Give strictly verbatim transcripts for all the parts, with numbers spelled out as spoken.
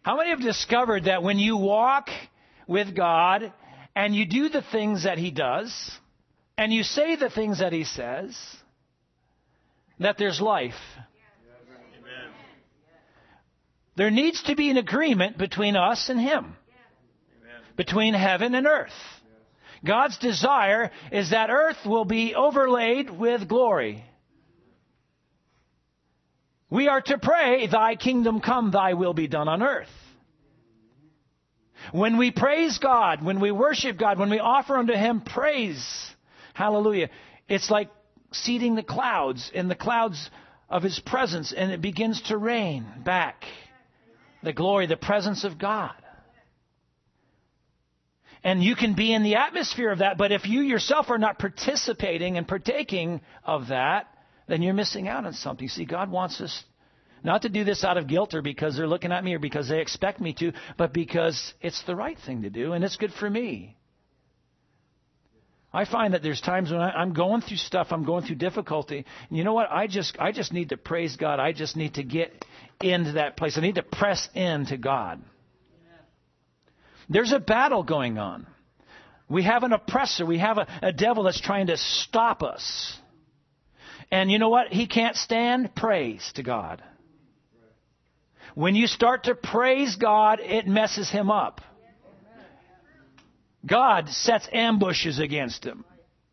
How many have discovered that when you walk with God and you do the things that He does and you say the things that He says, that there's life? Amen. There needs to be an agreement between us and Him, Amen. Between heaven and earth. God's desire is that earth will be overlaid with glory. We are to pray, Thy kingdom come, Thy will be done on earth. When we praise God, when we worship God, when we offer unto Him praise, hallelujah, it's like seating the clouds in the clouds of His presence, and it begins to rain back the glory, the presence of God. And you can be in the atmosphere of that, but if you yourself are not participating and partaking of that, then you're missing out on something. See, God wants us not to do this out of guilt or because they're looking at me or because they expect me to, but because it's the right thing to do and it's good for me. I find that there's times when I, I'm going through stuff, I'm going through difficulty, and you know what? I just I just need to praise God. I just need to get into that place. I need to press into God. There's a battle going on. We have an oppressor. We have a, a devil that's trying to stop us. And you know what? He can't stand praise to God. When you start to praise God, it messes him up. God sets ambushes against him.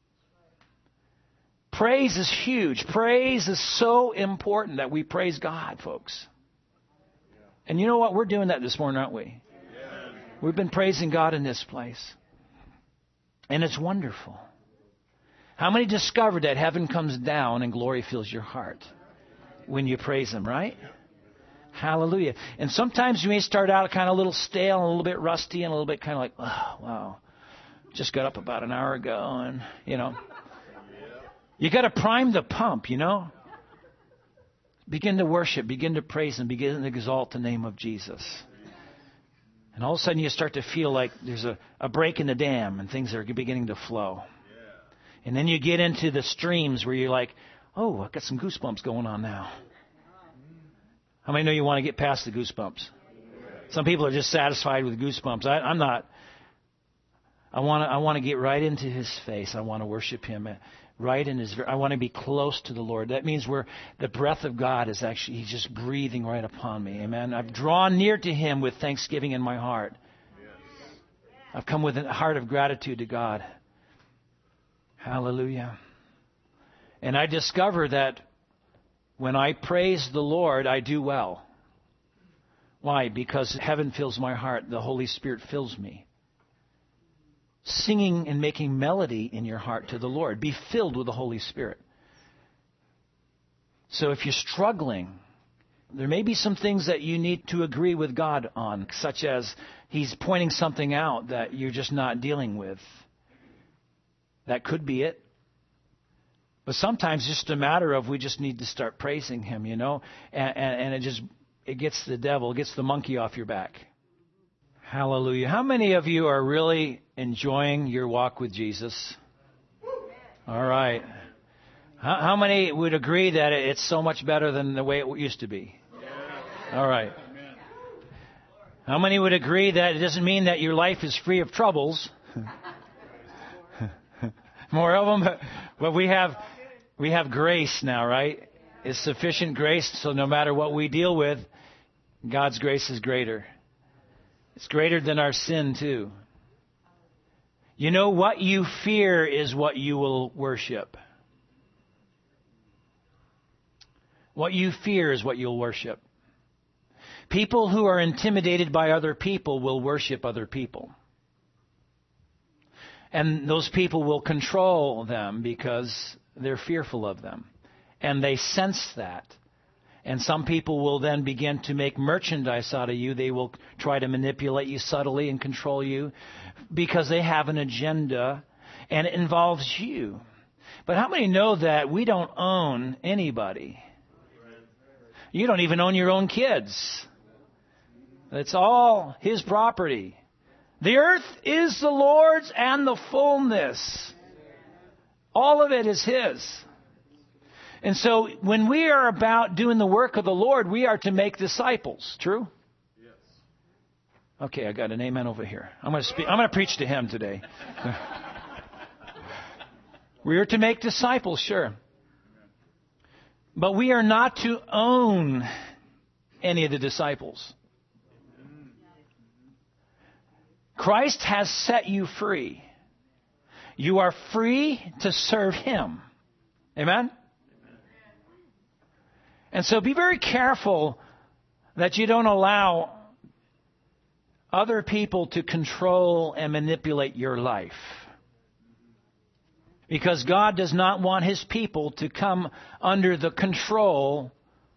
Praise is huge. Praise is so important that we praise God, folks. And you know what? We're doing that this morning, aren't we? We've been praising God in this place. And it's wonderful. How many discovered that heaven comes down and glory fills your heart when you praise Him, right? Hallelujah. And sometimes you may start out kind of a little stale and a little bit rusty and a little bit kind of like, oh, wow, just got up about an hour ago and, you know. You got to prime the pump, you know. Begin to worship, begin to praise Him, begin to exalt the name of Jesus. And all of a sudden you start to feel like there's a, a break in the dam and things are beginning to flow. And then you get into the streams where you're like, oh, I've got some goosebumps going on now. How many know you want to get past the goosebumps? Some people are just satisfied with goosebumps. I, I'm not. I want to I want to get right into His face. I want to worship Him right in His. I want to be close to the Lord. That means where the breath of God is actually, He's just breathing right upon me. Amen. I've drawn near to Him with thanksgiving in my heart. I've come with a heart of gratitude to God. Hallelujah. And I discover that when I praise the Lord, I do well. Why? Because heaven fills my heart. The Holy Spirit fills me. Singing and making melody in your heart to the Lord. Be filled with the Holy Spirit. So if you're struggling, there may be some things that you need to agree with God on, such as He's pointing something out that you're just not dealing with. That could be it. But sometimes it's just a matter of we just need to start praising Him, you know, and, and, and it just it gets the devil, it gets the monkey off your back. Hallelujah. How many of you are really enjoying your walk with Jesus? All right. How, how many would agree that it's so much better than the way it used to be? All right. How many would agree that it doesn't mean that your life is free of troubles? More of them, but we have we have grace now, right? It's sufficient grace, so no matter what we deal with, God's grace is greater. It's greater than our sin, too. You know, what you fear is what you will worship. What you fear is what you'll worship. People who are intimidated by other people will worship other people. And those people will control them because they're fearful of them. And they sense that. And some people will then begin to make merchandise out of you. They will try to manipulate you subtly and control you because they have an agenda and it involves you. But how many know that we don't own anybody? You don't even own your own kids. It's all His property. The earth is the Lord's and the fullness. All of it is His. And so when we are about doing the work of the Lord, we are to make disciples. True? Yes. Okay, I got an amen over here. I'm going to speak. I'm going to preach to him today. We are to make disciples, sure. But we are not to own any of the disciples. Christ has set you free. You are free to serve Him. Amen? And so be very careful that you don't allow other people to control and manipulate your life. Because God does not want His people to come under the control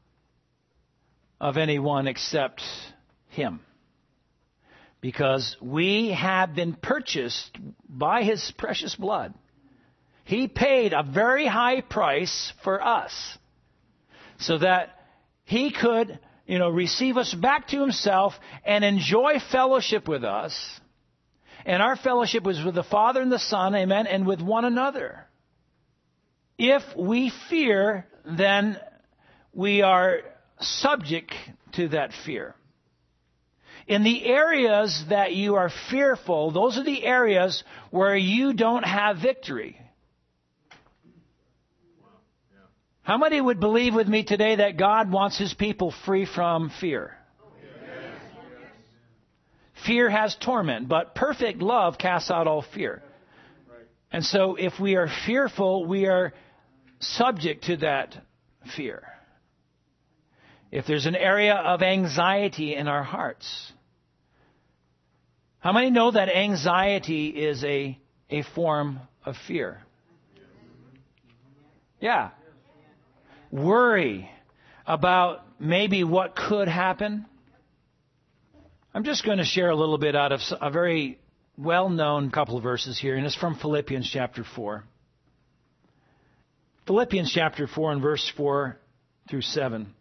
of anyone except Him. Because we have been purchased by His precious blood. He paid a very high price for us so that He could, you know, receive us back to Himself and enjoy fellowship with us. And our fellowship was with the Father and the Son, amen, and with one another. If we fear, then we are subject to that fear. In the areas that you are fearful, those are the areas where you don't have victory. How many would believe with me today that God wants His people free from fear? Fear has torment, but perfect love casts out all fear. And so if we are fearful, we are subject to that fear. If there's an area of anxiety in our hearts, how many know that anxiety is a, a form of fear? Yeah. Worry about maybe what could happen. I'm just going to share a little bit out of a very well-known couple of verses here, and it's from Philippians chapter four. Philippians chapter four and verse four through seven.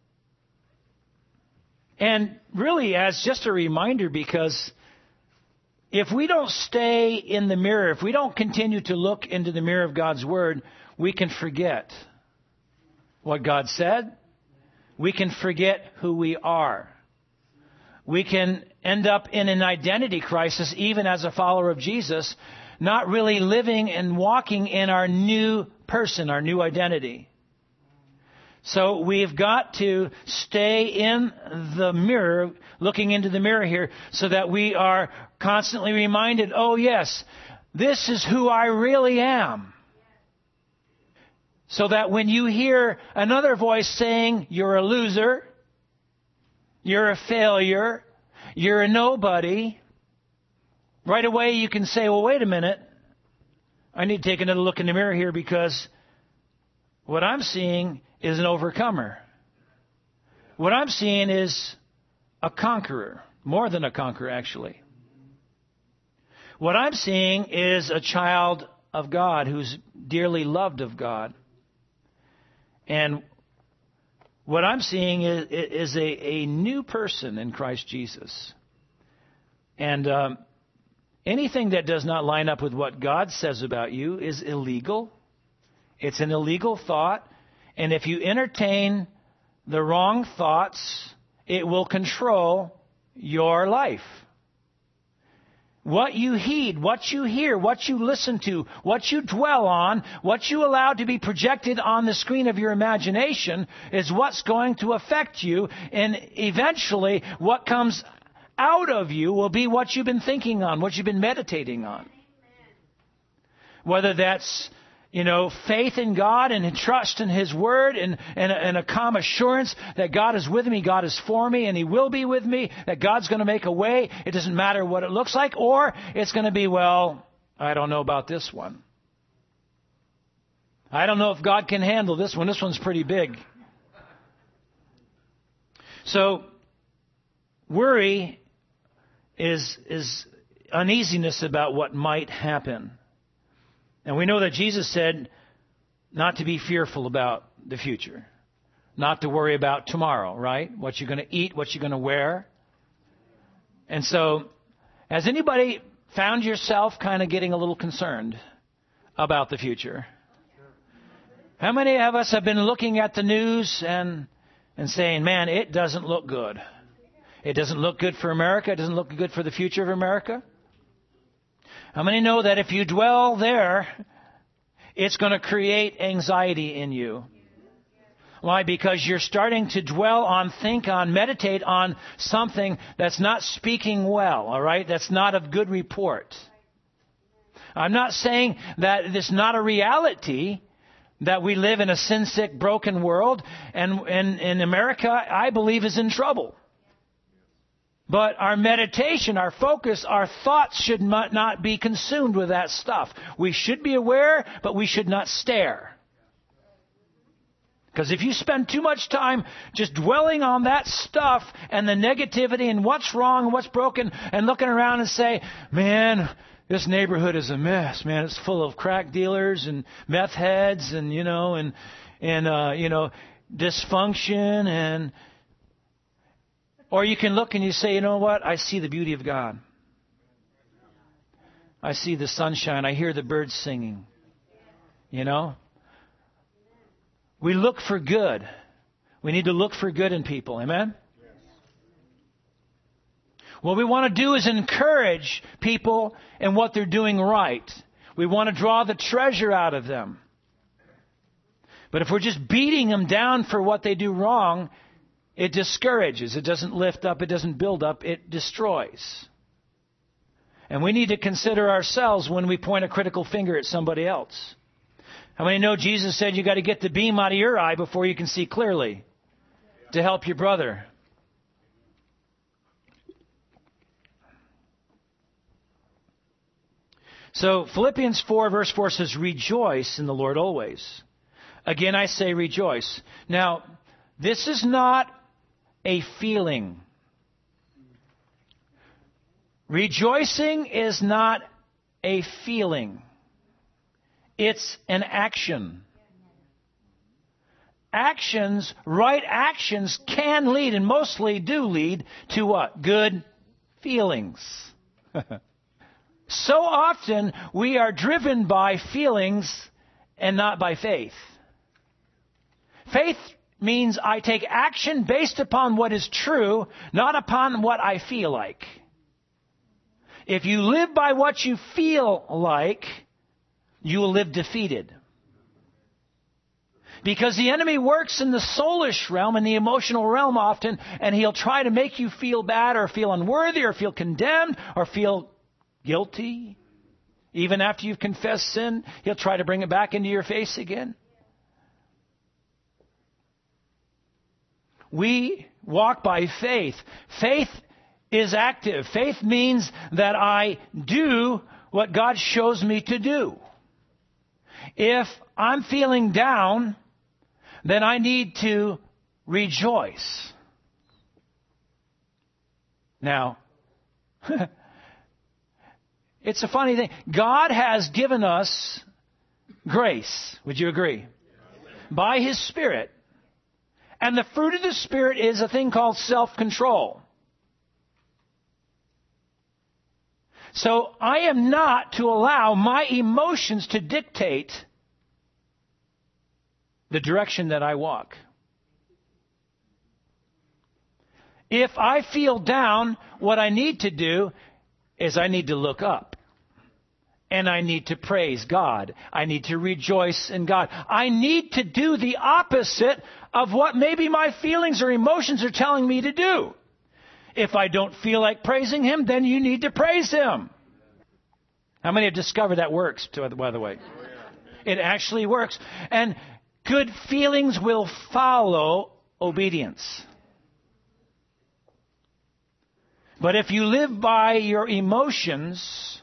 And really as just a reminder, because if we don't stay in the mirror, if we don't continue to look into the mirror of God's Word, we can forget what God said. We can forget who we are. We can end up in an identity crisis, even as a follower of Jesus, not really living and walking in our new person, our new identity. So we've got to stay in the mirror, looking into the mirror here, so that we are constantly reminded, oh yes, this is who I really am. So that when you hear another voice saying, you're a loser, you're a failure, you're a nobody, right away you can say, well, wait a minute. I need to take another look in the mirror here, because what I'm seeing is an overcomer. What I'm seeing is a conqueror, more than a conqueror, actually. What I'm seeing is a child of God who's dearly loved of God. And what I'm seeing is, is a, a new person in Christ Jesus. And um, anything that does not line up with what God says about you is illegal. It's an illegal thought. And if you entertain the wrong thoughts, it will control your life. What you heed, what you hear, what you listen to, what you dwell on, what you allow to be projected on the screen of your imagination is what's going to affect you. And eventually, what comes out of you will be what you've been thinking on, what you've been meditating on. Whether that's, you know, faith in God and trust in His Word and, and, a, and a calm assurance that God is with me, God is for me, and He will be with me, that God's going to make a way. It doesn't matter what it looks like. Or it's going to be, well, I don't know about this one. I don't know if God can handle this one. This one's pretty big. So worry is, is uneasiness about what might happen. And we know that Jesus said not to be fearful about the future, not to worry about tomorrow, right? What you're going to eat, what you're going to wear. And so, has anybody found yourself kind of getting a little concerned about the future? How many of us have been looking at the news and and saying, man, it doesn't look good. It doesn't look good for America. It doesn't look good for the future of America. How many know that if you dwell there, it's going to create anxiety in you? Why? Because you're starting to dwell on, think on, meditate on something that's not speaking well, all right? That's not of good report. I'm not saying that it's not a reality that we live in a sin-sick, broken world, and, and, and America, I believe, is in trouble. But our meditation, our focus, our thoughts should not be consumed with that stuff. We should be aware, but we should not stare. Because if you spend too much time just dwelling on that stuff and the negativity and what's wrong and what's broken and looking around and say, man, this neighborhood is a mess, man. It's full of crack dealers and meth heads and, you know, and, and uh, you know, dysfunction and... Or you can look and you say, you know what? I see the beauty of God. I see the sunshine. I hear the birds singing. You know? We look for good. We need to look for good in people. Amen? What we want to do is encourage people in what they're doing right. We want to draw the treasure out of them. But if we're just beating them down for what they do wrong, it discourages. It doesn't lift up. It doesn't build up. It destroys. And we need to consider ourselves when we point a critical finger at somebody else. How many know Jesus said you got to get the beam out of your eye before you can see clearly to help your brother? So Philippians four verse four says, rejoice in the Lord always. Again, I say rejoice. Now, this is not a feeling. Rejoicing is not a feeling. It's an action. Actions, right actions can lead, and mostly do lead, to what? Good feelings. So often we are driven by feelings and not by faith. Faith means I take action based upon what is true, not upon what I feel like. If you live by what you feel like, you will live defeated. Because the enemy works in the soulish realm, in the emotional realm often, and he'll try to make you feel bad or feel unworthy or feel condemned or feel guilty. Even after you've confessed sin, he'll try to bring it back into your face again. We walk by faith. Faith is active. Faith means that I do what God shows me to do. If I'm feeling down, then I need to rejoice. Now, it's a funny thing. God has given us grace. Would you agree? By His Spirit. And the fruit of the Spirit is a thing called self-control. So I am not to allow my emotions to dictate the direction that I walk. If I feel down, what I need to do is I need to look up. And I need to praise God. I need to rejoice in God. I need to do the opposite of what maybe my feelings or emotions are telling me to do. If I don't feel like praising Him, then you need to praise Him. How many have discovered that works, by the way? It actually works. And good feelings will follow obedience. But if you live by your emotions,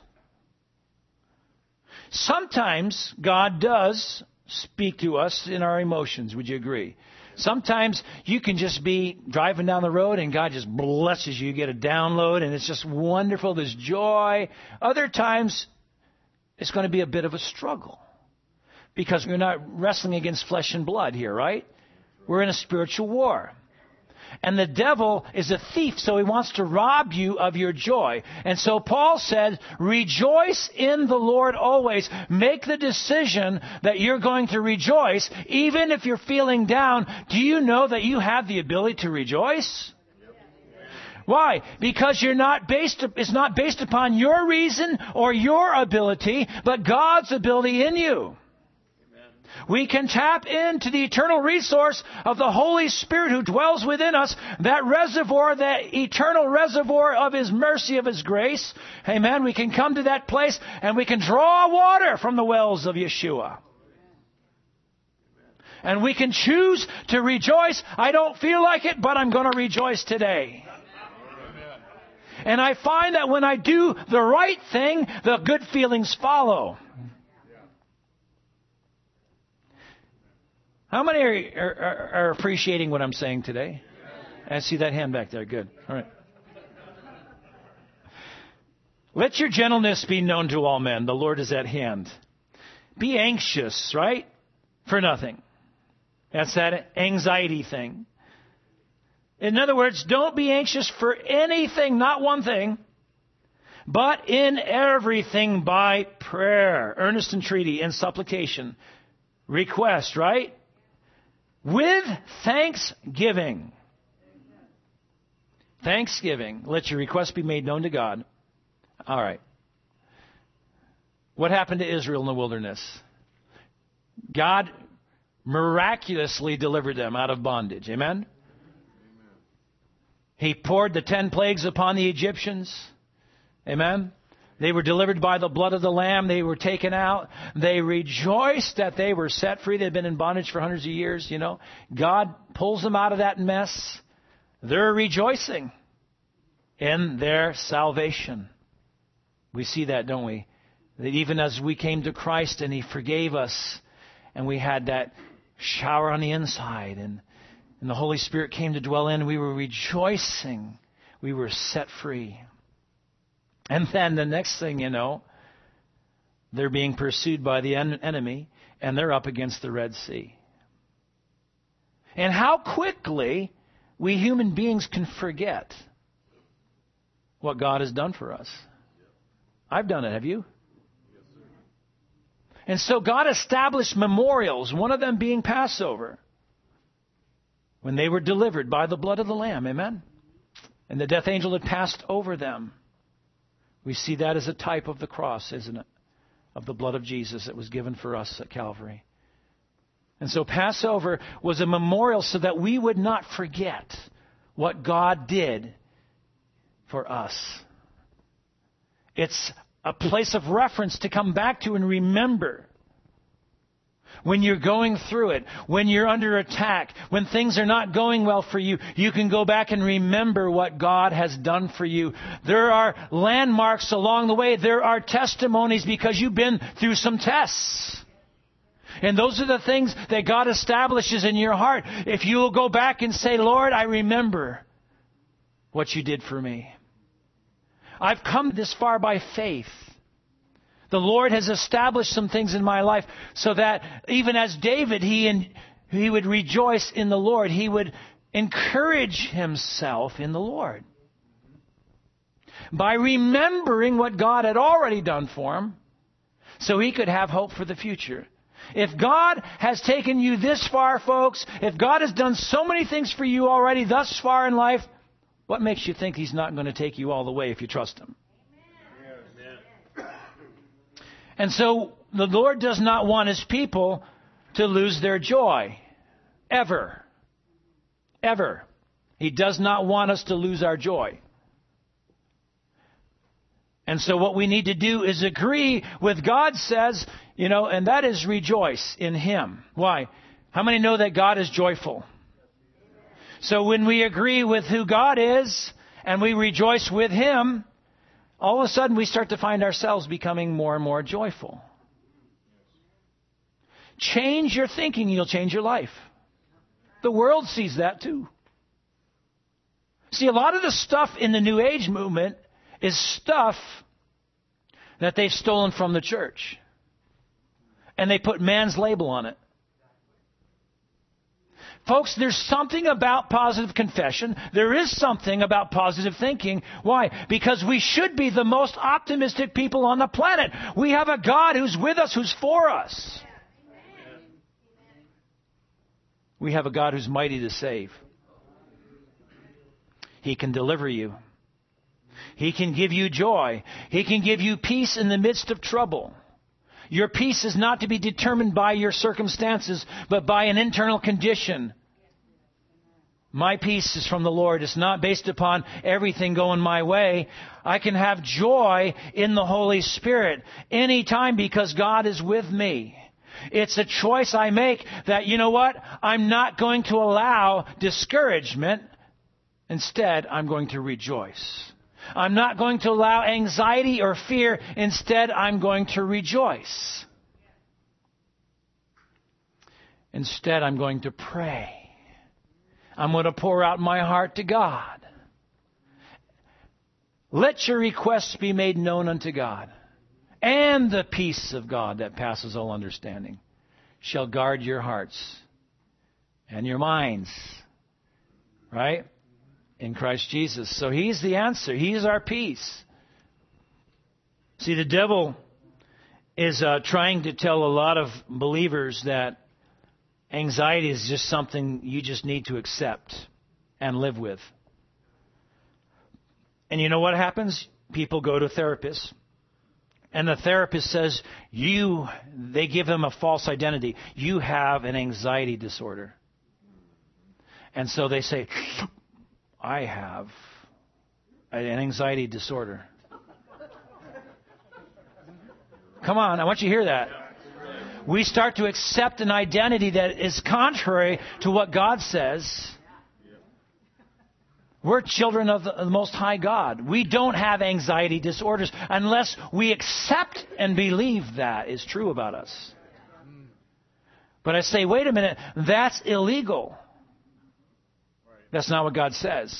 sometimes God does speak to us in our emotions. Would you agree? Sometimes you can just be driving down the road and God just blesses you. You get a download and it's just wonderful. There's joy. Other times it's going to be a bit of a struggle because we're not wrestling against flesh and blood here, right? We're in a spiritual war. And the devil is a thief, so he wants to rob you of your joy. And so Paul said, rejoice in the Lord always. Make the decision that you're going to rejoice, even if you're feeling down. Do you know that you have the ability to rejoice? Why? Because you're not based, it's not based upon your reason or your ability, but God's ability in you. We can tap into the eternal resource of the Holy Spirit who dwells within us, that reservoir, that eternal reservoir of His mercy, of His grace. Amen. We can come to that place and we can draw water from the wells of Yeshua. And we can choose to rejoice. I don't feel like it, but I'm going to rejoice today. And I find that when I do the right thing, the good feelings follow. How many are, are, are appreciating what I'm saying today? I see that hand back there. Good. All right. Let your gentleness be known to all men. The Lord is at hand. Be anxious, right? For nothing. That's that anxiety thing. In other words, don't be anxious for anything, not one thing, but in everything by prayer, earnest entreaty, and supplication. Request, right? With thanksgiving. Thanksgiving. Let your request be made known to God. All right. What happened to Israel in the wilderness? God miraculously delivered them out of bondage. Amen? He poured the ten plagues upon the Egyptians. Amen? They were delivered by the blood of the Lamb. They were taken out. They rejoiced that they were set free. They'd been in bondage for hundreds of years, you know. God pulls them out of that mess. They're rejoicing in their salvation. We see that, don't we? That even as we came to Christ and He forgave us, and we had that shower on the inside, and, and the Holy Spirit came to dwell in, we were rejoicing. We were set free. And then the next thing you know, they're being pursued by the en- enemy, and they're up against the Red Sea. And how quickly we human beings can forget what God has done for us. I've done it, have you? And so God established memorials, one of them being Passover, when they were delivered by the blood of the Lamb. Amen? And the death angel had passed over them. We see that as a type of the cross, isn't it? Of the blood of Jesus that was given for us at Calvary. And so Passover was a memorial so that we would not forget what God did for us. It's a place of reference to come back to and remember. When you're going through it, when you're under attack, when things are not going well for you, you can go back and remember what God has done for you. There are landmarks along the way. There are testimonies because you've been through some tests. And those are the things that God establishes in your heart. If you will go back and say, Lord, I remember what you did for me. I've come this far by faith. The Lord has established some things in my life so that even as David, he and he would rejoice in the Lord. He would encourage himself in the Lord. By remembering what God had already done for him, so he could have hope for the future. If God has taken you this far, folks, if God has done so many things for you already thus far in life, what makes you think He's not going to take you all the way if you trust Him? And so the Lord does not want His people to lose their joy. Ever. Ever. He does not want us to lose our joy. And so what we need to do is agree with God says, you know, and that is rejoice in Him. Why? How many know that God is joyful? So when we agree with who God is and we rejoice with Him, all of a sudden we start to find ourselves becoming more and more joyful. Change your thinking, you'll change your life. The world sees that too. See, a lot of the stuff in the New Age movement is stuff that they've stolen from the church. And they put man's label on it. Folks, there's something about positive confession. There is something about positive thinking. Why? Because we should be the most optimistic people on the planet. We have a God who's with us, who's for us. We have a God who's mighty to save. He can deliver you. He can give you joy. He can give you peace in the midst of trouble. Your peace is not to be determined by your circumstances, but by an internal condition. My peace is from the Lord. It's not based upon everything going my way. I can have joy in the Holy Spirit anytime because God is with me. It's a choice I make that, you know what? I'm not going to allow discouragement. Instead, I'm going to rejoice. I'm not going to allow anxiety or fear. Instead, I'm going to rejoice. Instead, I'm going to pray. I'm going to pour out my heart to God. Let your requests be made known unto God. And the peace of God that passes all understanding shall guard your hearts and your minds. Right? In Christ Jesus. So He's the answer. He is our peace. See, the devil is uh, trying to tell a lot of believers that anxiety is just something you just need to accept and live with. And you know what happens? People go to therapists. And the therapist says, you, they give them a false identity. You have an anxiety disorder. And so they say, I have an anxiety disorder. Come on, I want you to hear that. We start to accept an identity that is contrary to what God says. We're children of the Most High God. We don't have anxiety disorders unless we accept and believe that is true about us. But I say, wait a minute, that's illegal. That's not what God says.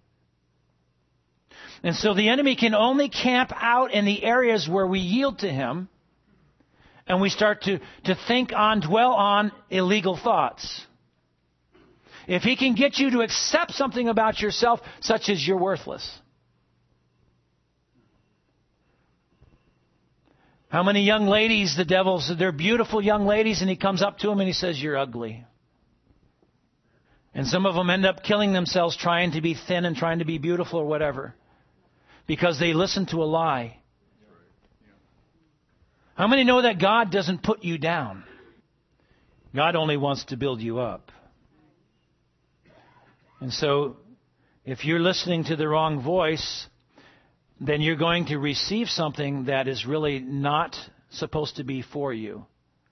And so the enemy can only camp out in the areas where we yield to him and we start to, to think on, dwell on illegal thoughts. If he can get you to accept something about yourself, such as you're worthless. How many young ladies, the devil's, they're beautiful young ladies, and he comes up to them and he says, you're ugly. And some of them end up killing themselves trying to be thin and trying to be beautiful or whatever. Because they listen to a lie. How many know that God doesn't put you down? God only wants to build you up. And so, if you're listening to the wrong voice, then you're going to receive something that is really not supposed to be for you.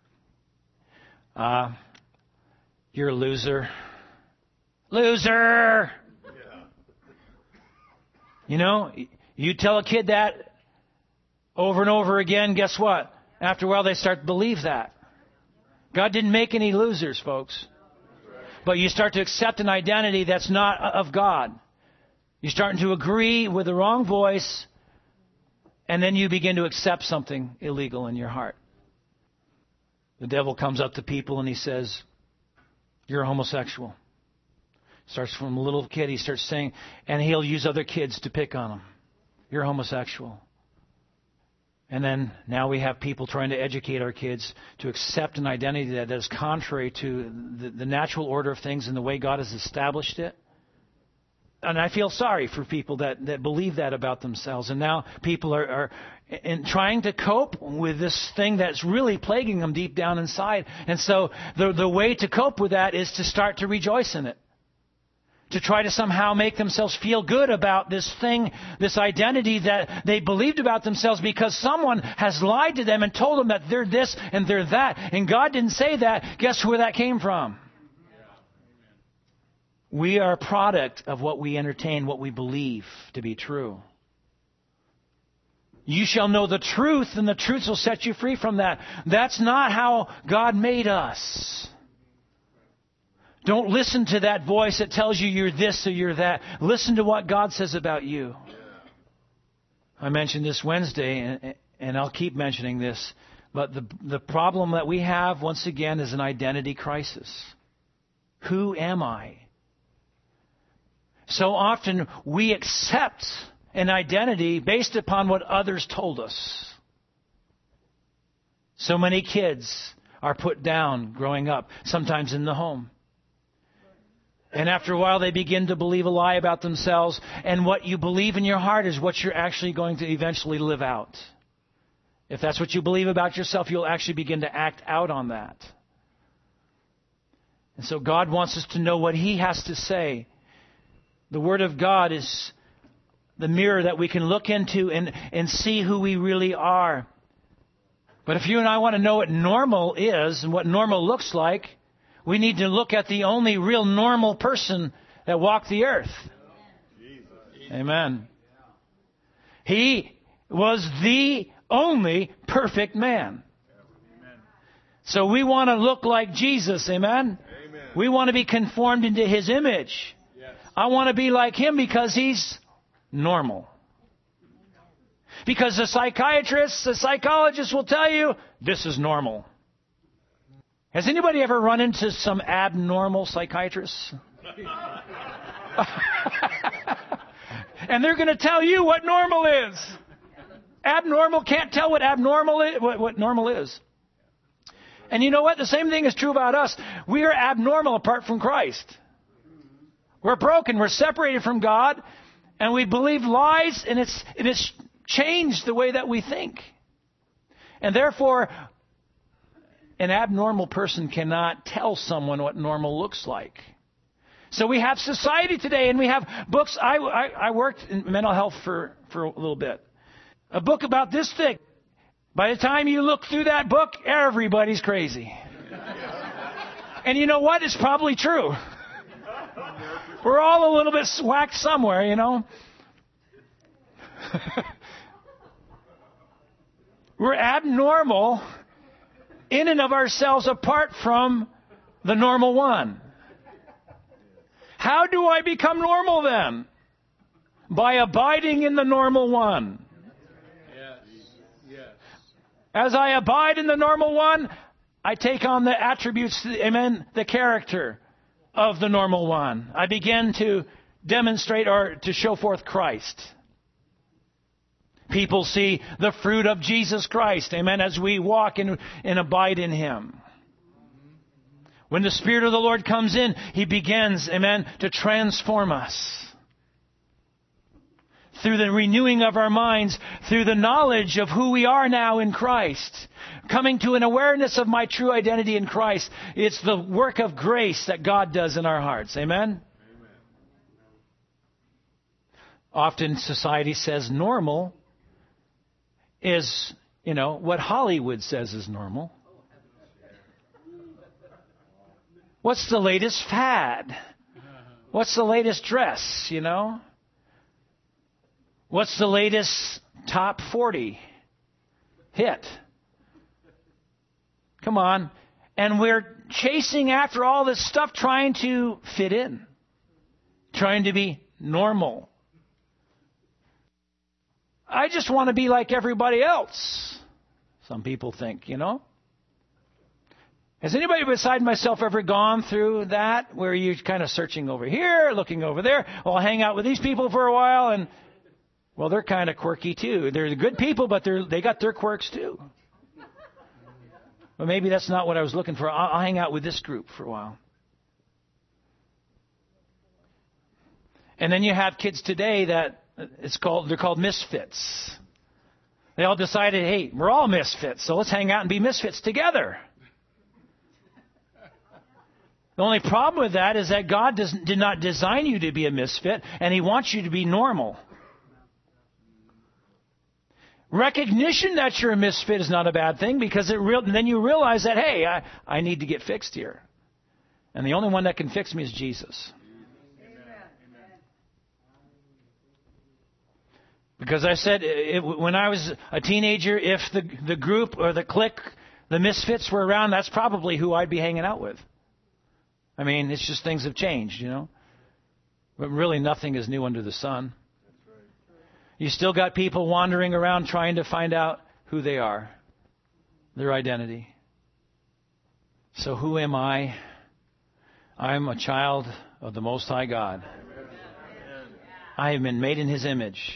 Uh, you're a loser. Loser! Yeah. You know, you tell a kid that over and over again, guess what? After a while, they start to believe that. God didn't make any losers, folks. But you start to accept an identity that's not of God. You're starting to agree with the wrong voice, and then you begin to accept something illegal in your heart. The devil comes up to people and he says, you're a homosexual. Starts from a little kid, he starts saying, and he'll use other kids to pick on them. You're homosexual. And then now we have people trying to educate our kids to accept an identity that is contrary to the, the natural order of things and the way God has established it. And I feel sorry for people that, that believe that about themselves. And now people are, are in trying to cope with this thing that's really plaguing them deep down inside. And so the, the way to cope with that is to start to rejoice in it. To try to somehow make themselves feel good about this thing, this identity that they believed about themselves because someone has lied to them and told them that they're this and they're that. And God didn't say that. Guess where that came from? We are a product of what we entertain, what we believe to be true. You shall know the truth, and the truth will set you free from that. That's not how God made us. Don't listen to that voice that tells you you're this or you're that. Listen to what God says about you. I mentioned this Wednesday, and, and I'll keep mentioning this. But the, the problem that we have, once again, is an identity crisis. Who am I? So often we accept an identity based upon what others told us. So many kids are put down growing up, sometimes in the home. And after a while, they begin to believe a lie about themselves. And what you believe in your heart is what you're actually going to eventually live out. If that's what you believe about yourself, you'll actually begin to act out on that. And so God wants us to know what He has to say. The Word of God is the mirror that we can look into and, and see who we really are. But if you and I want to know what normal is and what normal looks like, we need to look at the only real normal person that walked the earth. Amen. He was the only perfect man. So we want to look like Jesus. Amen. We want to be conformed into His image. I want to be like Him because He's normal. Because the psychiatrists, the psychologists will tell you, this is normal. Has anybody ever run into some abnormal psychiatrists? And they're going to tell you what normal is. Abnormal can't tell what abnormal is, what, what normal is. And you know what? The same thing is true about us. We are abnormal apart from Christ. We're broken. We're separated from God. And we believe lies, and it's, and it's changed the way that we think. And therefore, an abnormal person cannot tell someone what normal looks like. So we have society today, and we have books. I, I, I worked in mental health for, for a little bit. A book about this thick. By the time you look through that book, everybody's crazy. And you know what? It's probably true. We're all a little bit whacked somewhere, you know. We're abnormal in and of ourselves apart from the normal one. How do I become normal then? By abiding in the normal one. Yes. Yes. As I abide in the normal one, I take on the attributes, amen, the character of the normal one. I begin to demonstrate or to show forth Christ. People see the fruit of Jesus Christ, amen, as we walk and, and abide in Him. When the Spirit of the Lord comes in, He begins, amen, to transform us. Through the renewing of our minds, through the knowledge of who we are now in Christ. Coming to an awareness of my true identity in Christ. It's the work of grace that God does in our hearts. Amen? Amen. Often society says normal is, you know, what Hollywood says is normal. What's the latest fad? What's the latest dress, you know? What's the latest top forty hit? Come on. And we're chasing after all this stuff, trying to fit in. Trying to be normal. I just want to be like everybody else. Some people think, you know. Has anybody beside myself ever gone through that, where you're kind of searching over here, looking over there? Well, I'll hang out with these people for a while, and, well, they're kind of quirky too. They're good people, but they're they got their quirks too. But maybe that's not what I was looking for. I'll, I'll hang out with this group for a while. And then you have kids today that it's called they're called misfits. They all decided, hey, we're all misfits, so let's hang out and be misfits together. The only problem with that is that God does, did not design you to be a misfit, and He wants you to be normal. Recognition that you're a misfit is not a bad thing, because it real, then you realize that, hey, I, I need to get fixed here. And the only one that can fix me is Jesus. Because I said, it, when I was a teenager, if the, the group or the clique, the misfits were around, that's probably who I'd be hanging out with. I mean, it's just things have changed, you know. But really nothing is new under the sun. You still got people wandering around trying to find out who they are, their identity. So who am I? I'm a child of the Most High God. I have been made in His image.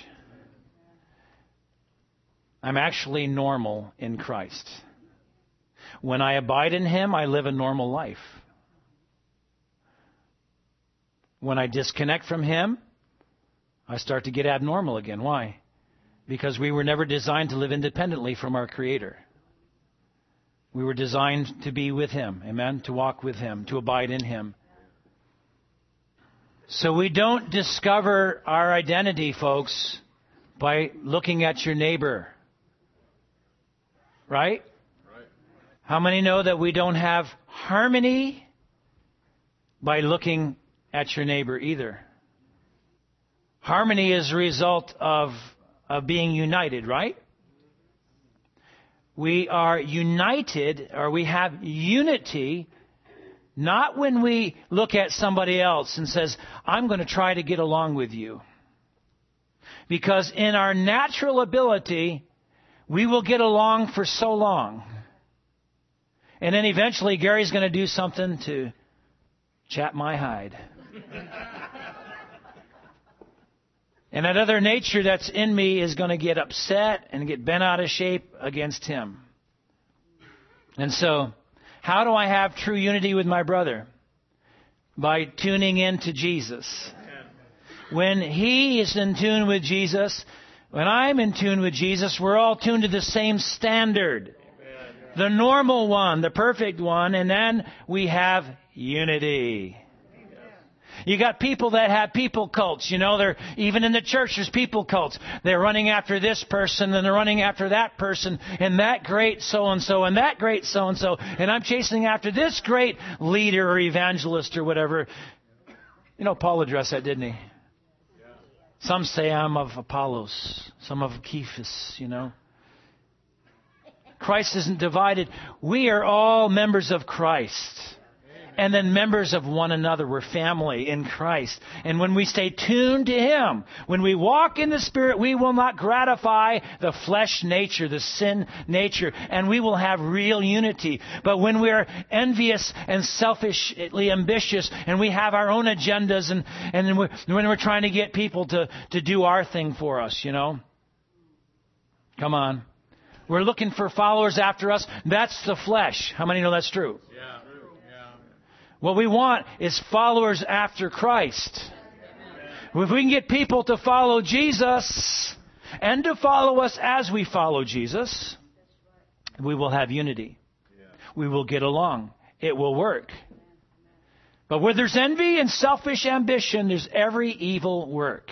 I'm actually normal in Christ. When I abide in Him, I live a normal life. When I disconnect from Him, I start to get abnormal again. Why? Because we were never designed to live independently from our Creator. We were designed to be with Him. Amen? To walk with Him, to abide in Him. So we don't discover our identity, folks, by looking at your neighbor. Right? Right. How many know that we don't have harmony by looking at your neighbor either? Harmony is a result of, of being united, right? We are united, or we have unity, not when we look at somebody else and says, I'm going to try to get along with you. Because in our natural ability, we will get along for so long. And then eventually Gary's going to do something to chap my hide. And that other nature that's in me is going to get upset and get bent out of shape against him. And so, how do I have true unity with my brother? By tuning in to Jesus. When he is in tune with Jesus, when I'm in tune with Jesus, we're all tuned to the same standard. The normal one, the perfect one, and then we have unity. You got people that have people cults. You know, they're even in the church, there's people cults. They're running after this person, and they're running after that person, and that great so-and-so, and that great so-and-so, and I'm chasing after this great leader or evangelist or whatever. You know, Paul addressed that, didn't he? Some say I'm of Apollos, some of Cephas, you know. Christ isn't divided. We are all members of Christ. And then members of one another. We're family in Christ. And when we stay tuned to Him, when we walk in the Spirit, we will not gratify the flesh nature, the sin nature, and we will have real unity. But when we're envious and selfishly ambitious, and we have our own agendas, and, and we're, when we're trying to get people to, to do our thing for us, you know. Come on. We're looking for followers after us. That's the flesh. How many know that's true? Yeah. What we want is followers after Christ. If we can get people to follow Jesus and to follow us as we follow Jesus, we will have unity. We will get along. It will work. But where there's envy and selfish ambition, there's every evil work.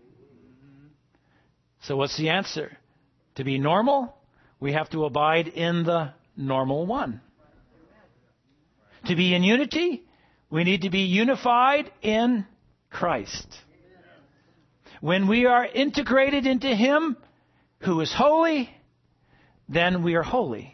So what's the answer? To be normal, we have to abide in the normal one. To be in unity, we need to be unified in Christ. When we are integrated into Him, who is holy, then we are holy.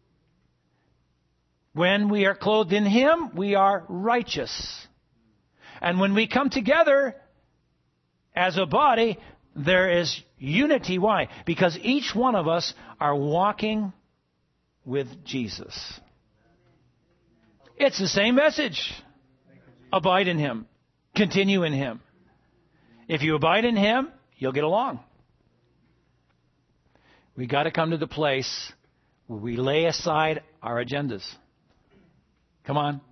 When we are clothed in Him, we are righteous. And when we come together as a body, there is unity. Why? Because each one of us are walking with Jesus. It's the same message. Abide in Him. Continue in Him. If you abide in Him, you'll get along. We got to come to the place where we lay aside our agendas. Come on.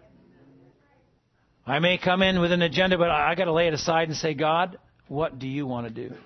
I may come in with an agenda, but I got to lay it aside and say, God, what do you want to do?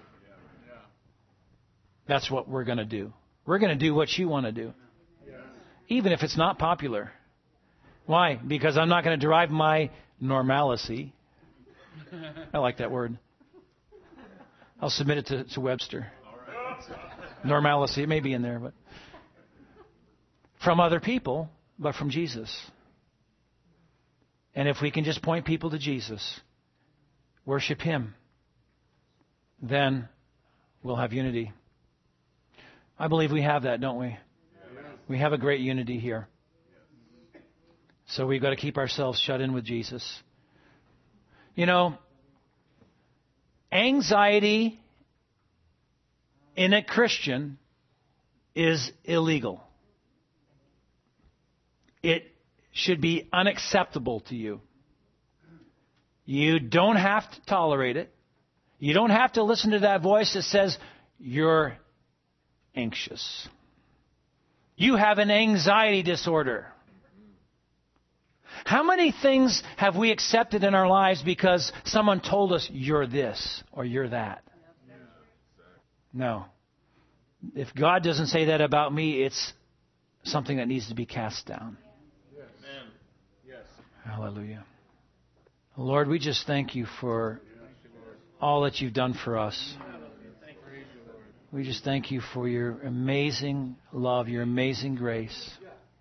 That's what we're going to do. We're going to do what you want to do. Even if it's not popular. Why? Because I'm not going to derive my normalcy. I like that word. I'll submit it to, to Webster. Normalcy, it may be in there, but from other people, but from Jesus. And if we can just point people to Jesus, worship Him, then we'll have unity. I believe we have that, don't we? We have a great unity here. So we've got to keep ourselves shut in with Jesus. You know, anxiety in a Christian is illegal. It should be unacceptable to you. You don't have to tolerate it. You don't have to listen to that voice that says you're anxious. You have an anxiety disorder. How many things have we accepted in our lives because someone told us you're this or you're that? No. If God doesn't say that about me, it's something that needs to be cast down. Hallelujah. Lord, we just thank you for all that you've done for us. We just thank you for your amazing love, your amazing grace,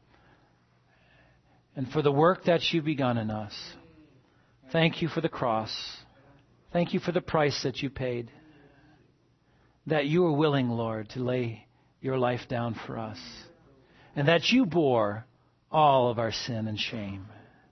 and for the work that you've begun in us. Thank you for the cross. Thank you for the price that you paid, that you were willing, Lord, to lay your life down for us, and that you bore all of our sin and shame.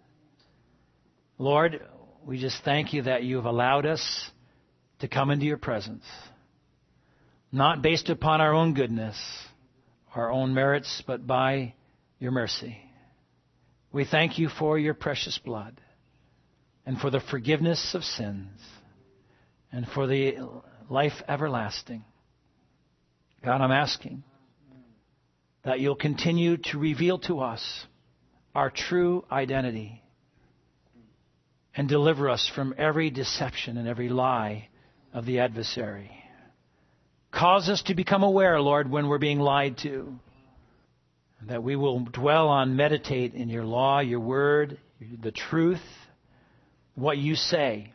Lord, we just thank you that you have allowed us to come into your presence, not based upon our own goodness, our own merits, but by your mercy. We thank you for your precious blood and for the forgiveness of sins and for the life everlasting. God, I'm asking that you'll continue to reveal to us our true identity and deliver us from every deception and every lie of the adversary. Cause us to become aware, Lord, when we're being lied to, that we will dwell on, meditate in your law, your word, the truth, what you say,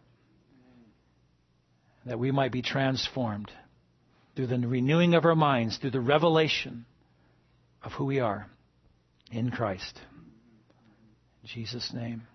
that we might be transformed through the renewing of our minds, through the revelation of who we are in Christ. In Jesus' name.